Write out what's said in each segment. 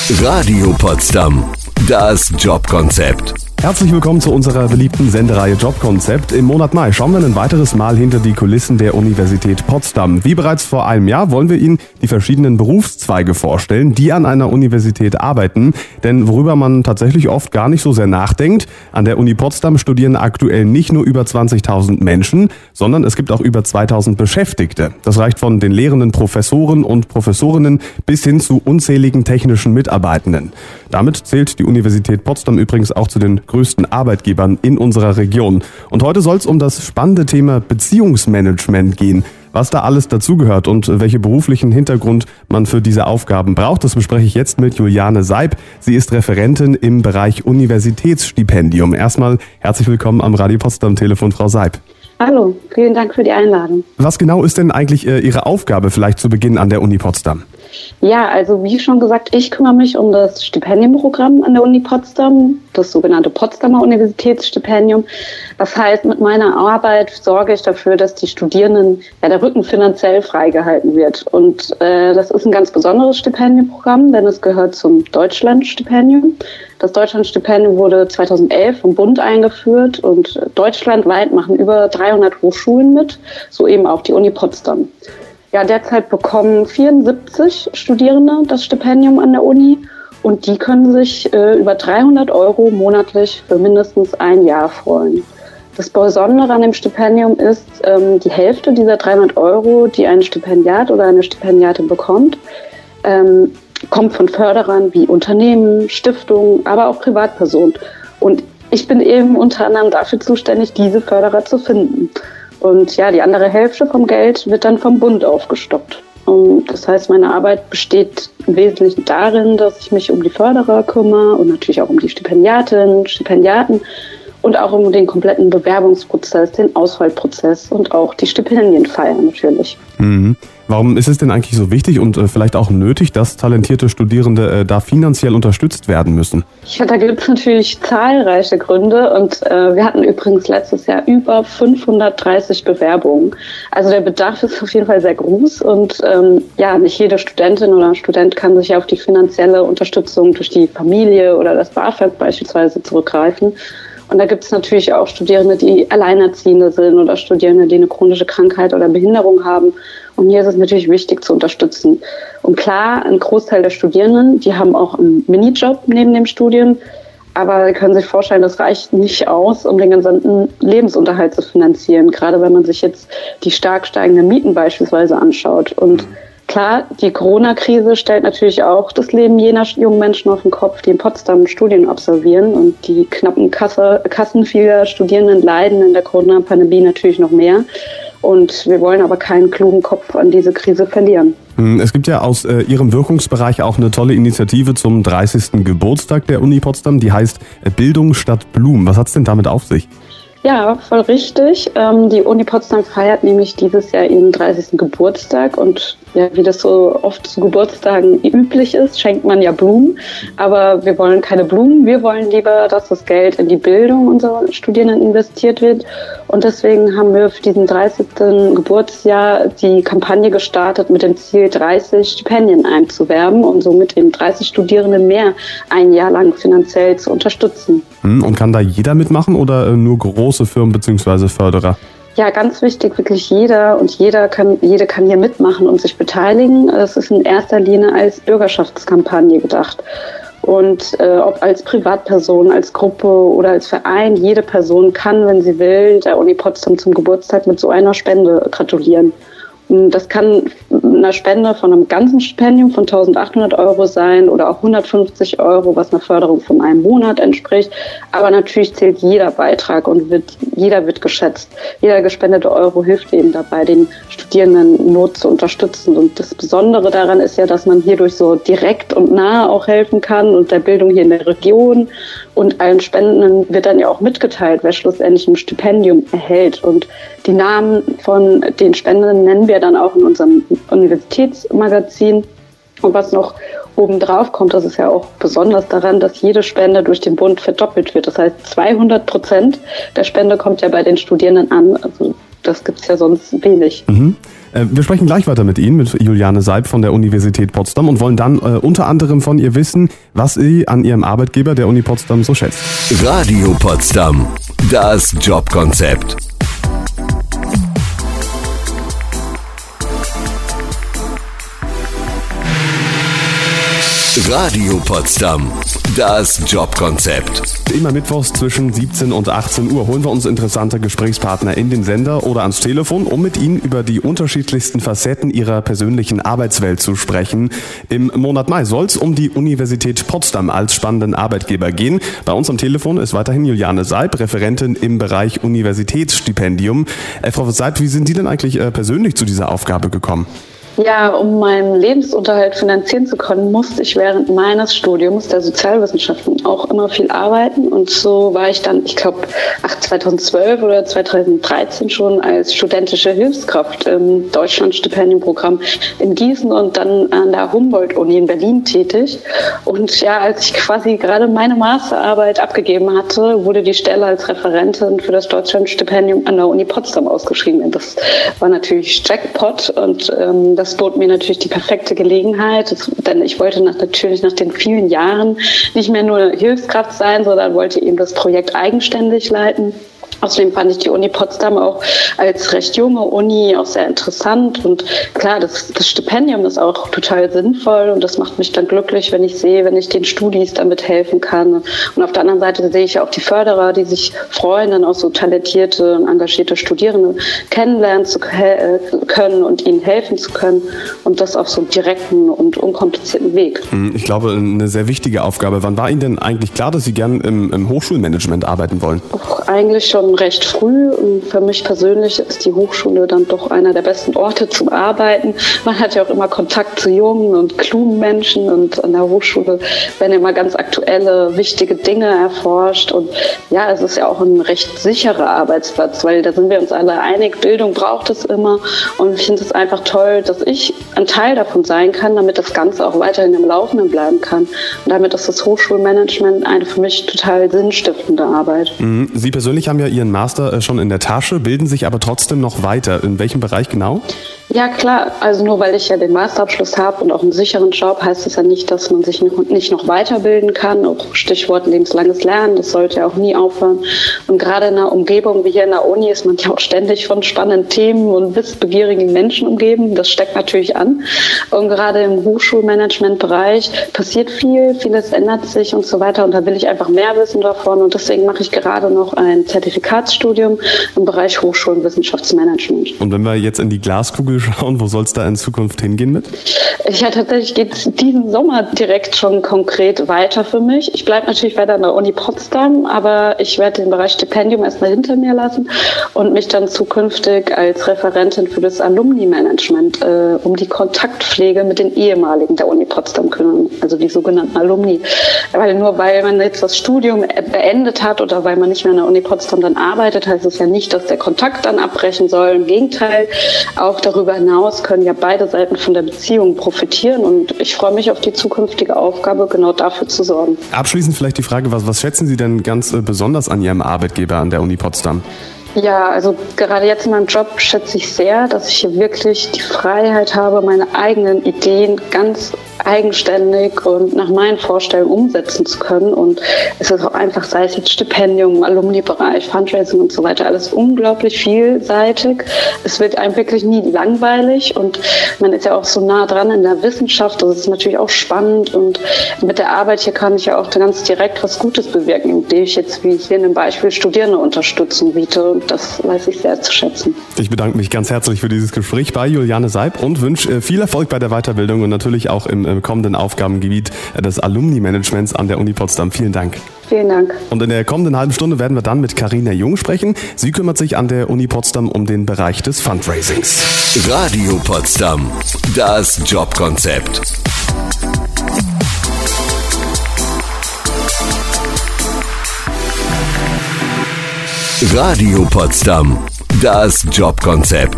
Radio Potsdam, das Jobkonzept. Herzlich willkommen zu unserer beliebten Sendereihe Jobkonzept. Im Monat Mai schauen wir ein weiteres Mal hinter die Kulissen der Universität Potsdam. Wie bereits vor einem Jahr wollen wir Ihnen die verschiedenen Berufszweige vorstellen, die an einer Universität arbeiten. Denn worüber man tatsächlich oft gar nicht so sehr nachdenkt, an der Uni Potsdam studieren aktuell nicht nur über 20.000 Menschen, sondern es gibt auch über 2.000 Beschäftigte. Das reicht von den lehrenden Professoren und Professorinnen bis hin zu unzähligen technischen Mitarbeitenden. Damit zählt die Universität Potsdam übrigens auch zu den größten Arbeitgebern in unserer Region. Und heute soll es um das spannende Thema Beziehungsmanagement gehen. Was da alles dazugehört und welche beruflichen Hintergrund man für diese Aufgaben braucht, das bespreche ich jetzt mit Juliane Seib. Sie ist Referentin im Bereich Universitätsstipendium. Erstmal herzlich willkommen am Radio Potsdam Telefon, Frau Seib. Hallo, vielen Dank für die Einladung. Was genau ist denn eigentlich Ihre Aufgabe vielleicht zu Beginn an der Uni Potsdam? Ja, also wie schon gesagt, ich kümmere mich um das Stipendienprogramm an der Uni Potsdam, das sogenannte Potsdamer Universitätsstipendium. Das heißt, mit meiner Arbeit sorge ich dafür, dass die Studierenden, der Rücken finanziell freigehalten wird. Und das ist ein ganz besonderes Stipendienprogramm, denn es gehört zum Deutschlandstipendium. Das Deutschlandstipendium wurde 2011 vom Bund eingeführt und deutschlandweit machen über 300 Hochschulen mit, so eben auch die Uni Potsdam. Ja, derzeit bekommen 74 Studierende das Stipendium an der Uni und die können sich über 300 € monatlich für mindestens ein Jahr freuen. Das Besondere an dem Stipendium ist, die Hälfte dieser 300 €, die ein Stipendiat oder eine Stipendiatin bekommt, kommt von Förderern wie Unternehmen, Stiftungen, aber auch Privatpersonen. Und ich bin eben unter anderem dafür zuständig, diese Förderer zu finden. Und ja, die andere Hälfte vom Geld wird dann vom Bund aufgestockt. Und das heißt, meine Arbeit besteht im Wesentlichen darin, dass ich mich um die Förderer kümmere und natürlich auch um die Stipendiatinnen, Stipendiaten und auch um den kompletten Bewerbungsprozess, den Auswahlprozess und auch die Stipendienfeier natürlich. Mhm. Warum ist es denn eigentlich so wichtig und vielleicht auch nötig, dass talentierte Studierende da finanziell unterstützt werden müssen? Ja, da gibt es natürlich zahlreiche Gründe und wir hatten übrigens letztes Jahr über 530 Bewerbungen. Also der Bedarf ist auf jeden Fall sehr groß und nicht jede Studentin oder Student kann sich auf die finanzielle Unterstützung durch die Familie oder das BAföG beispielsweise zurückgreifen. Und da gibt es natürlich auch Studierende, die Alleinerziehende sind oder Studierende, die eine chronische Krankheit oder Behinderung haben. Und hier ist es natürlich wichtig zu unterstützen. Und klar, ein Großteil der Studierenden, die haben auch einen Minijob neben dem Studium. Aber Sie können sich vorstellen, das reicht nicht aus, um den gesamten Lebensunterhalt zu finanzieren. Gerade wenn man sich jetzt die stark steigenden Mieten beispielsweise anschaut. Und klar, die Corona-Krise stellt natürlich auch das Leben jener jungen Menschen auf den Kopf, die in Potsdam Studien absolvieren. Und die knappen Kassen vieler Studierenden leiden in der Corona-Pandemie natürlich noch mehr. Und wir wollen aber keinen klugen Kopf an diese Krise verlieren. Es gibt ja aus Ihrem Wirkungsbereich auch eine tolle Initiative zum 30. Geburtstag der Uni Potsdam, die heißt Bildung statt Blumen. Was hat's denn damit auf sich? Ja, voll richtig. Die Uni Potsdam feiert nämlich dieses Jahr ihren 30. Geburtstag und ja, wie das so oft zu Geburtstagen üblich ist, schenkt man ja Blumen. Aber wir wollen keine Blumen. Wir wollen lieber, dass das Geld in die Bildung unserer Studierenden investiert wird. Und deswegen haben wir für diesen 30. Geburtsjahr die Kampagne gestartet mit dem Ziel, 30 Stipendien einzuwerben und somit eben 30 Studierende mehr ein Jahr lang finanziell zu unterstützen. Und kann da jeder mitmachen oder nur große Firmen bzw. Förderer? Ja, ganz wichtig, wirklich jeder und jede kann hier mitmachen und sich beteiligen. Es ist in erster Linie als Bürgerschaftskampagne gedacht. Und ob als Privatperson, als Gruppe oder als Verein, jede Person kann, wenn sie will, der Uni Potsdam zum Geburtstag mit so einer Spende gratulieren. Das kann eine Spende von einem ganzen Stipendium von 1.800 € sein oder auch 150 €, was einer Förderung von einem Monat entspricht. Aber natürlich zählt jeder Beitrag und jeder wird geschätzt. Jeder gespendete Euro hilft eben dabei, den Studierenden in Not zu unterstützen. Und das Besondere daran ist ja, dass man hierdurch so direkt und nah auch helfen kann und der Bildung hier in der Region. Und allen Spendenden wird dann ja auch mitgeteilt, wer schlussendlich ein Stipendium erhält. Und die Namen von den Spendenden nennen wir dann auch in unserem Universitätsmagazin. Und was noch obendrauf kommt, das ist ja auch besonders daran, dass jede Spende durch den Bund verdoppelt wird. Das heißt, 200% der Spende kommt ja bei den Studierenden an. Also das gibt es ja sonst wenig. Wir sprechen gleich weiter mit Ihnen, mit Juliane Seib von der Universität Potsdam und wollen dann unter anderem von ihr wissen, was sie an ihrem Arbeitgeber der Uni Potsdam so schätzt. Radio Potsdam, das Jobkonzept. Radio Potsdam, das Jobkonzept. Immer mittwochs zwischen 17 und 18 Uhr holen wir uns interessante Gesprächspartner in den Sender oder ans Telefon, um mit ihnen über die unterschiedlichsten Facetten ihrer persönlichen Arbeitswelt zu sprechen. Im Monat Mai soll es um die Universität Potsdam als spannenden Arbeitgeber gehen. Bei uns am Telefon ist weiterhin Juliane Seib, Referentin im Bereich Universitätsstipendium. Frau Seib, wie sind Sie denn eigentlich persönlich zu dieser Aufgabe gekommen? Ja, um meinen Lebensunterhalt finanzieren zu können, musste ich während meines Studiums der Sozialwissenschaften auch immer viel arbeiten. Und so war ich dann, ich glaube, 2012 oder 2013 schon als studentische Hilfskraft im Deutschland-Stipendienprogramm in Gießen und dann an der Humboldt-Uni in Berlin tätig. Und ja, als ich quasi gerade meine Masterarbeit abgegeben hatte, wurde die Stelle als Referentin für das Deutschland-Stipendium an der Uni Potsdam ausgeschrieben. Und das war natürlich Jackpot und das bot mir natürlich die perfekte Gelegenheit, denn ich wollte natürlich nach den vielen Jahren nicht mehr nur Hilfskraft sein, sondern wollte eben das Projekt eigenständig leiten. Außerdem fand ich die Uni Potsdam auch als recht junge Uni auch sehr interessant und klar, das Stipendium ist auch total sinnvoll und das macht mich dann glücklich, wenn ich den Studis damit helfen kann. Und auf der anderen Seite sehe ich auch die Förderer, die sich freuen, dann auch so talentierte und engagierte Studierende kennenlernen zu können und ihnen helfen zu können und das auf so einem direkten und unkomplizierten Weg. Ich glaube, eine sehr wichtige Aufgabe. Wann war Ihnen denn eigentlich klar, dass Sie gern im Hochschulmanagement arbeiten wollen? Eigentlich schon recht früh. Und für mich persönlich ist die Hochschule dann doch einer der besten Orte zum Arbeiten. Man hat ja auch immer Kontakt zu jungen und klugen Menschen und an der Hochschule werden immer ganz aktuelle, wichtige Dinge erforscht. Und ja, es ist ja auch ein recht sicherer Arbeitsplatz, weil da sind wir uns alle einig, Bildung braucht es immer. Und ich finde es einfach toll, dass ich ein Teil davon sein kann, damit das Ganze auch weiterhin im Laufenden bleiben kann. Und damit ist das Hochschulmanagement eine für mich total sinnstiftende Arbeit. Sie persönlich haben ja Ihren Master schon in der Tasche, bilden sich aber trotzdem noch weiter. In welchem Bereich genau? Ja klar, also nur weil ich ja den Masterabschluss habe und auch einen sicheren Job, heißt das ja nicht, dass man sich nicht noch weiterbilden kann. Auch Stichwort lebenslanges Lernen, das sollte ja auch nie aufhören. Und gerade in einer Umgebung wie hier in der Uni ist man ja auch ständig von spannenden Themen und wissbegierigen Menschen umgeben. Das steckt natürlich an. Und gerade im Hochschulmanagement-Bereich passiert vieles ändert sich und so weiter. Und da will ich einfach mehr wissen davon. Und deswegen mache ich gerade noch ein Zertifikatsstudium im Bereich Hochschul- und Wissenschaftsmanagement. Und wenn wir jetzt in die Glaskugel schauen, wo soll es da in Zukunft hingehen mit? Ja, tatsächlich geht es diesen Sommer direkt schon konkret weiter für mich. Ich bleibe natürlich weiter an der Uni Potsdam, aber ich werde den Bereich Stipendium erstmal hinter mir lassen und mich dann zukünftig als Referentin für das Alumni-Management um die Kontaktpflege mit den ehemaligen der Uni Potsdam kümmern, also die sogenannten Alumni. Weil nur weil man jetzt das Studium beendet hat oder weil man nicht mehr an der Uni Potsdam dann arbeitet, heißt es ja nicht, dass der Kontakt dann abbrechen soll. Im Gegenteil, auch darüber hinaus können ja beide Seiten von der Beziehung profitieren und ich freue mich auf die zukünftige Aufgabe, genau dafür zu sorgen. Abschließend vielleicht die Frage, was schätzen Sie denn ganz besonders an Ihrem Arbeitgeber an der Uni Potsdam? Ja, also gerade jetzt in meinem Job schätze ich sehr, dass ich hier wirklich die Freiheit habe, meine eigenen Ideen ganz eigenständig und nach meinen Vorstellungen umsetzen zu können. Und es ist auch einfach, sei es jetzt Stipendium, Alumni-Bereich, Fundraising und so weiter, alles unglaublich vielseitig. Es wird einem wirklich nie langweilig und man ist ja auch so nah dran in der Wissenschaft. Das ist natürlich auch spannend und mit der Arbeit hier kann ich ja auch ganz direkt was Gutes bewirken, indem ich jetzt wie hier in dem Beispiel Studierende Unterstützung biete. Und das weiß ich sehr zu schätzen. Ich bedanke mich ganz herzlich für dieses Gespräch bei Juliane Seib und wünsche viel Erfolg bei der Weiterbildung und natürlich auch im kommenden Aufgabengebiet des Alumni-Managements an der Uni Potsdam. Vielen Dank. Vielen Dank. Und in der kommenden halben Stunde werden wir dann mit Carina Jung sprechen. Sie kümmert sich an der Uni Potsdam um den Bereich des Fundraisings. Radio Potsdam, das Jobkonzept. Radio Potsdam, das Jobkonzept.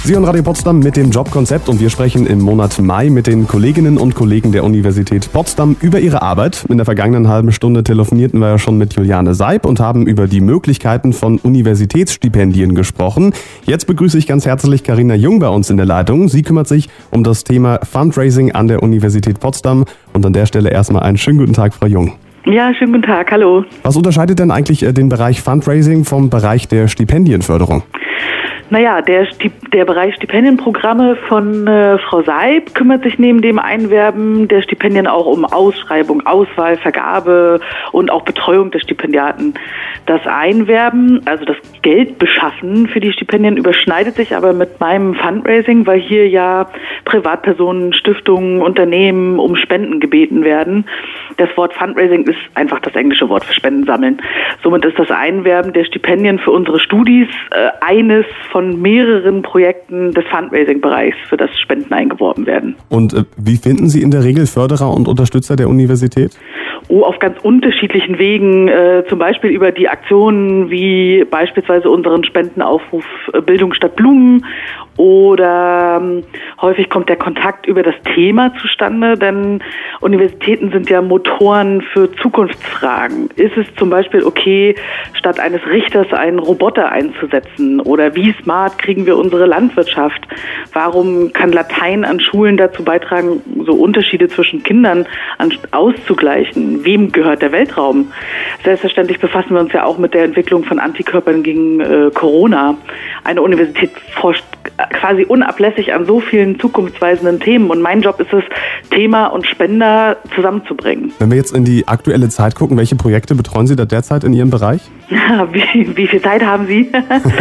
Sie hören Radio Potsdam mit dem Jobkonzept und wir sprechen im Monat Mai mit den Kolleginnen und Kollegen der Universität Potsdam über ihre Arbeit. In der vergangenen halben Stunde telefonierten wir ja schon mit Juliane Seib und haben über die Möglichkeiten von Universitätsstipendien gesprochen. Jetzt begrüße ich ganz herzlich Carina Jung bei uns in der Leitung. Sie kümmert sich um das Thema Fundraising an der Universität Potsdam und an der Stelle erstmal einen schönen guten Tag, Frau Jung. Ja, schönen guten Tag, hallo. Was unterscheidet denn eigentlich den Bereich Fundraising vom Bereich der Stipendienförderung? Naja, der Bereich Stipendienprogramme von Frau Seib kümmert sich neben dem Einwerben der Stipendien auch um Ausschreibung, Auswahl, Vergabe und auch Betreuung der Stipendiaten. Das Einwerben, also das Geldbeschaffen für die Stipendien, überschneidet sich aber mit meinem Fundraising, weil hier ja Privatpersonen, Stiftungen, Unternehmen um Spenden gebeten werden. Das Wort Fundraising ist einfach das englische Wort für Spenden sammeln. Somit ist das Einwerben der Stipendien für unsere Studis eines von mehreren Projekten des Fundraising-Bereichs, für das Spenden eingeworben werden. Und wie finden Sie in der Regel Förderer und Unterstützer der Universität? Auf ganz unterschiedlichen Wegen, zum Beispiel über die Aktionen wie beispielsweise unseren Spendenaufruf Bildung statt Blumen oder häufig kommt der Kontakt über das Thema zustande, denn Universitäten sind ja Motoren für Zukunftsfragen. Ist es zum Beispiel okay, statt eines Richters einen Roboter einzusetzen? Oder wie smart kriegen wir unsere Landwirtschaft? Warum kann Latein an Schulen dazu beitragen, so Unterschiede zwischen Kindern auszugleichen? Wem gehört der Weltraum? Selbstverständlich befassen wir uns ja auch mit der Entwicklung von Antikörpern gegen Corona. Eine Universität forscht quasi unablässig an so vielen zukunftsweisenden Themen und mein Job ist es, Thema und Spender zusammenzubringen. Wenn wir jetzt in die aktuelle Zeit gucken, welche Projekte betreuen Sie da derzeit in Ihrem Bereich? Wie viel Zeit haben Sie?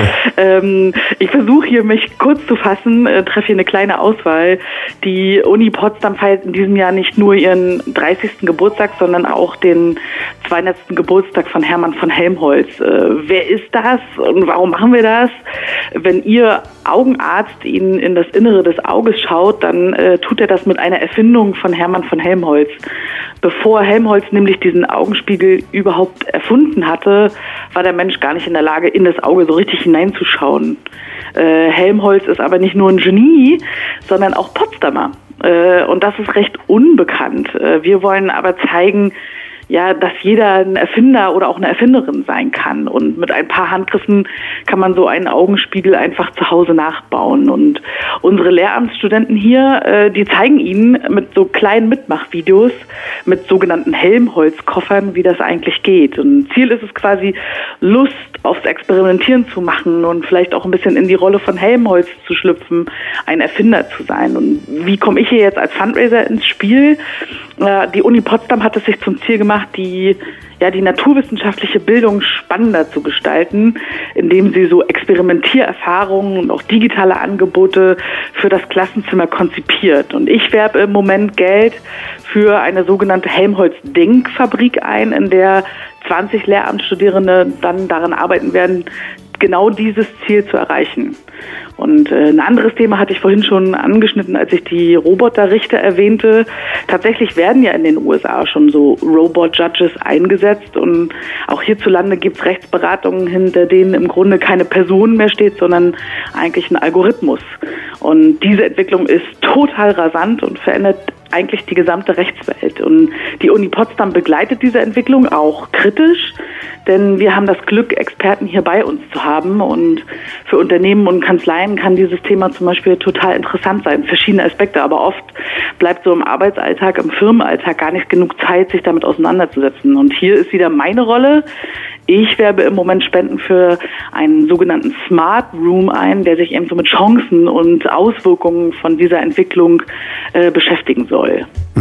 Ich versuche hier, mich kurz zu fassen, treffe hier eine kleine Auswahl. Die Uni Potsdam feiert in diesem Jahr nicht nur ihren 30. Geburtstag, sondern auch den 200. Geburtstag von Hermann von Helmholtz. Wer ist das und warum machen wir das? Wenn Ihr Augenarzt Ihnen in das Innere des Auges schaut, dann tut er das mit einer Erfindung von Hermann von Helmholtz. Bevor Helmholtz nämlich diesen Augenspiegel überhaupt erfunden hatte, war der Mensch gar nicht in der Lage, in das Auge so richtig hineinzuschauen. Helmholtz ist aber nicht nur ein Genie, sondern auch Potsdamer. Und das ist recht unbekannt. Wir wollen aber zeigen, ja, dass jeder ein Erfinder oder auch eine Erfinderin sein kann. Und mit ein paar Handgriffen kann man so einen Augenspiegel einfach zu Hause nachbauen. Und unsere Lehramtsstudenten hier, die zeigen Ihnen mit so kleinen Mitmachvideos, mit sogenannten Helmholtz-Koffern, wie das eigentlich geht. Und Ziel ist es quasi, Lust aufs Experimentieren zu machen und vielleicht auch ein bisschen in die Rolle von Helmholtz zu schlüpfen, ein Erfinder zu sein. Und wie komme ich hier jetzt als Fundraiser ins Spiel? Die Uni Potsdam hat es sich zum Ziel gemacht, die naturwissenschaftliche Bildung spannender zu gestalten, indem sie so Experimentiererfahrungen und auch digitale Angebote für das Klassenzimmer konzipiert. Und ich werbe im Moment Geld für eine sogenannte Helmholtz-Denkfabrik ein, in der 20 Lehramtsstudierende dann daran arbeiten werden, genau dieses Ziel zu erreichen. Und ein anderes Thema hatte ich vorhin schon angeschnitten, als ich die Roboterrichter erwähnte. Tatsächlich werden ja in den USA schon so Robot-Judges eingesetzt und auch hierzulande gibt es Rechtsberatungen, hinter denen im Grunde keine Person mehr steht, sondern eigentlich ein Algorithmus. Und diese Entwicklung ist total rasant und verändert eigentlich die gesamte Rechtswelt. Und die Uni Potsdam begleitet diese Entwicklung auch kritisch, denn wir haben das Glück, Experten hier bei uns zu haben. Und für Unternehmen und Kanzleien kann dieses Thema zum Beispiel total interessant sein, verschiedene Aspekte. Aber oft bleibt so im Arbeitsalltag, im Firmenalltag gar nicht genug Zeit, sich damit auseinanderzusetzen. Und hier ist wieder meine Rolle. Ich werbe im Moment Spenden für einen sogenannten Smart Room ein, der sich eben so mit Chancen und Auswirkungen von dieser Entwicklung beschäftigen soll.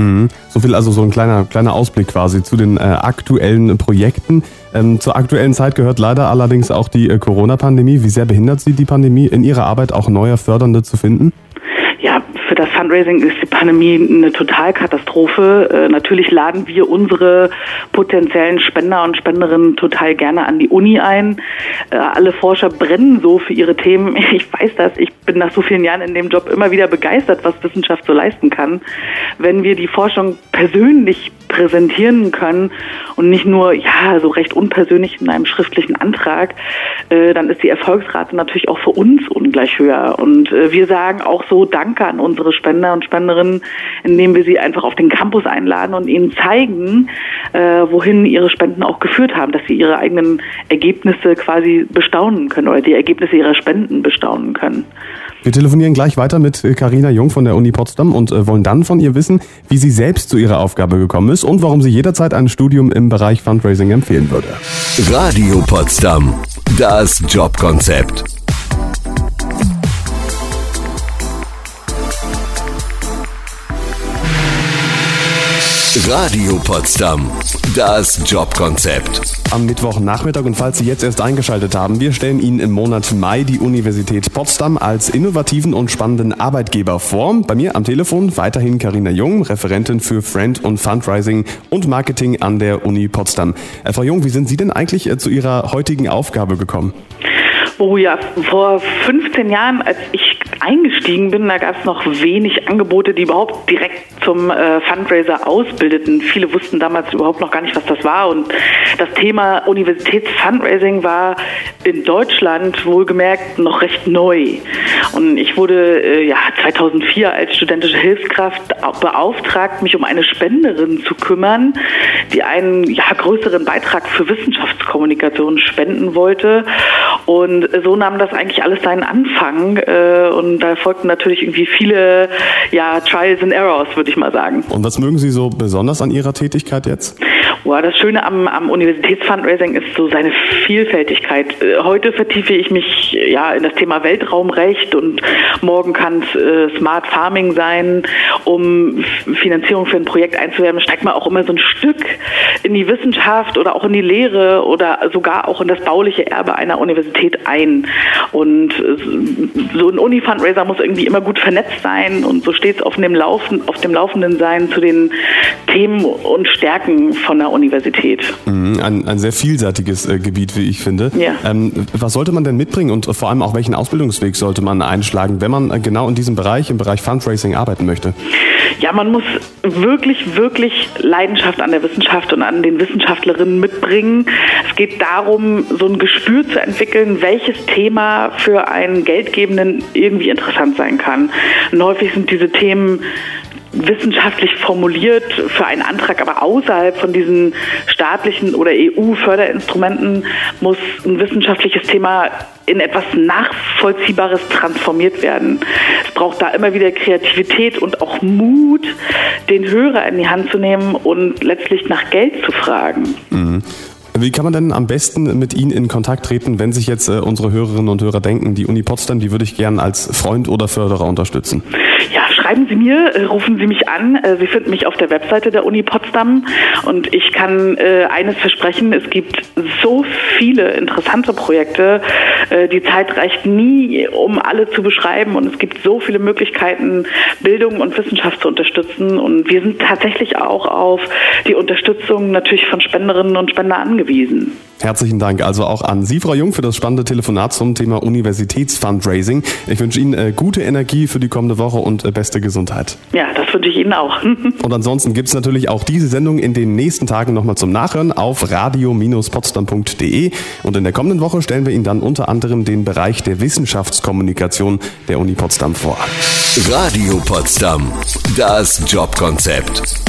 So viel also so ein kleiner Ausblick quasi zu den aktuellen Projekten. Zur aktuellen Zeit gehört leider allerdings auch die Corona-Pandemie. Wie sehr behindert Sie die Pandemie in Ihrer Arbeit, auch neue Fördernde zu finden? Ja, für das Fundraising ist die Pandemie eine Totalkatastrophe. Natürlich laden wir unsere potenziellen Spender und Spenderinnen total gerne an die Uni ein. Alle Forscher brennen so für ihre Themen. Ich weiß das. Ich bin nach so vielen Jahren in dem Job immer wieder begeistert, was Wissenschaft so leisten kann. Wenn wir die Forschung persönlich präsentieren können und nicht nur, so recht unpersönlich in einem schriftlichen Antrag, dann ist die Erfolgsrate natürlich auch für uns ungleich höher. Und wir sagen auch so Danke an unsere Spender und Spenderinnen, indem wir sie einfach auf den Campus einladen und ihnen zeigen, wohin ihre Spenden auch geführt haben, dass sie ihre eigenen Ergebnisse quasi bestaunen können oder die Ergebnisse ihrer Spenden bestaunen können. Wir telefonieren gleich weiter mit Carina Jung von der Uni Potsdam und wollen dann von ihr wissen, wie sie selbst zu ihrer Aufgabe gekommen ist und warum sie jederzeit ein Studium im Bereich Fundraising empfehlen würde. Radio Potsdam, das Jobkonzept. Radio Potsdam, das Jobkonzept. Am Mittwochnachmittag und falls Sie jetzt erst eingeschaltet haben, wir stellen Ihnen im Monat Mai die Universität Potsdam als innovativen und spannenden Arbeitgeber vor. Bei mir am Telefon weiterhin Carina Jung, Referentin für Friend- und Fundraising und Marketing an der Uni Potsdam. Frau Jung, wie sind Sie denn eigentlich zu Ihrer heutigen Aufgabe gekommen? Oh ja, vor 15 Jahren, als ich eingestiegen bin, da gab es noch wenig Angebote, die überhaupt direkt zum Fundraiser ausbildeten. Viele wussten damals überhaupt noch gar nicht, was das war. Und das Thema Universitätsfundraising war in Deutschland wohlgemerkt noch recht neu. Und ich wurde 2004 als studentische Hilfskraft beauftragt, mich um eine Spenderin zu kümmern, die einen größeren Beitrag für Wissenschaftskommunikation spenden wollte. Und so nahm das eigentlich alles seinen Anfang. Und da folgten natürlich irgendwie viele Trials and Errors, würde ich mal sagen. Und was mögen Sie so besonders an Ihrer Tätigkeit jetzt? Das Schöne am Universitätsfundraising ist so seine Vielfältigkeit. Heute vertiefe ich mich in das Thema Weltraumrecht und morgen kann es Smart Farming sein, um Finanzierung für ein Projekt einzuwerben. Steigt man auch immer so ein Stück in die Wissenschaft oder auch in die Lehre oder sogar auch in das bauliche Erbe einer Universität ein. Und so ein Uni-Fundraiser muss irgendwie immer gut vernetzt sein und so stets auf dem Laufenden sein zu den Themen und Stärken von der Universität. Ein sehr vielseitiges Gebiet, wie ich finde. Ja. Was sollte man denn mitbringen und vor allem auch welchen Ausbildungsweg sollte man einschlagen, wenn man genau in diesem Bereich, im Bereich Fundraising arbeiten möchte? Ja, man muss wirklich, wirklich Leidenschaft an der Wissenschaft und an den Wissenschaftlerinnen mitbringen. Es geht darum, so ein Gespür zu entwickeln, welches Thema für einen Geldgebenden irgendwie interessant sein kann. Und häufig sind diese Themen wissenschaftlich formuliert für einen Antrag, aber außerhalb von diesen staatlichen oder EU-Förderinstrumenten muss ein wissenschaftliches Thema in etwas Nachvollziehbares transformiert werden. Es braucht da immer wieder Kreativität und auch Mut, den Hörer in die Hand zu nehmen und letztlich nach Geld zu fragen. Mhm. Wie kann man denn am besten mit Ihnen in Kontakt treten, wenn sich jetzt unsere Hörerinnen und Hörer denken, die Uni Potsdam, die würde ich gern als Freund oder Förderer unterstützen? Ja, schreiben Sie mir, rufen Sie mich an. Sie finden mich auf der Webseite der Uni Potsdam und ich kann eines versprechen, es gibt so viele interessante Projekte. Die Zeit reicht nie, um alle zu beschreiben und es gibt so viele Möglichkeiten, Bildung und Wissenschaft zu unterstützen und wir sind tatsächlich auch auf die Unterstützung natürlich von Spenderinnen und Spender angewiesen. Herzlichen Dank also auch an Sie, Frau Jung, für das spannende Telefonat zum Thema Universitätsfundraising. Ich wünsche Ihnen gute Energie für die kommende Woche und beste Gesundheit. Ja, das wünsche ich Ihnen auch. Und ansonsten gibt es natürlich auch diese Sendung in den nächsten Tagen nochmal zum Nachhören auf radio-potsdam.de. Und in der kommenden Woche stellen wir Ihnen dann unter anderem den Bereich der Wissenschaftskommunikation der Uni Potsdam vor. Radio Potsdam, das Jobkonzept.